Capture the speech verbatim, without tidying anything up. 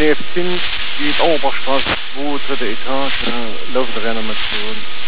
lebt hin, die Oberstraße, zwei, dritte Etage, läuft der Renner mit so.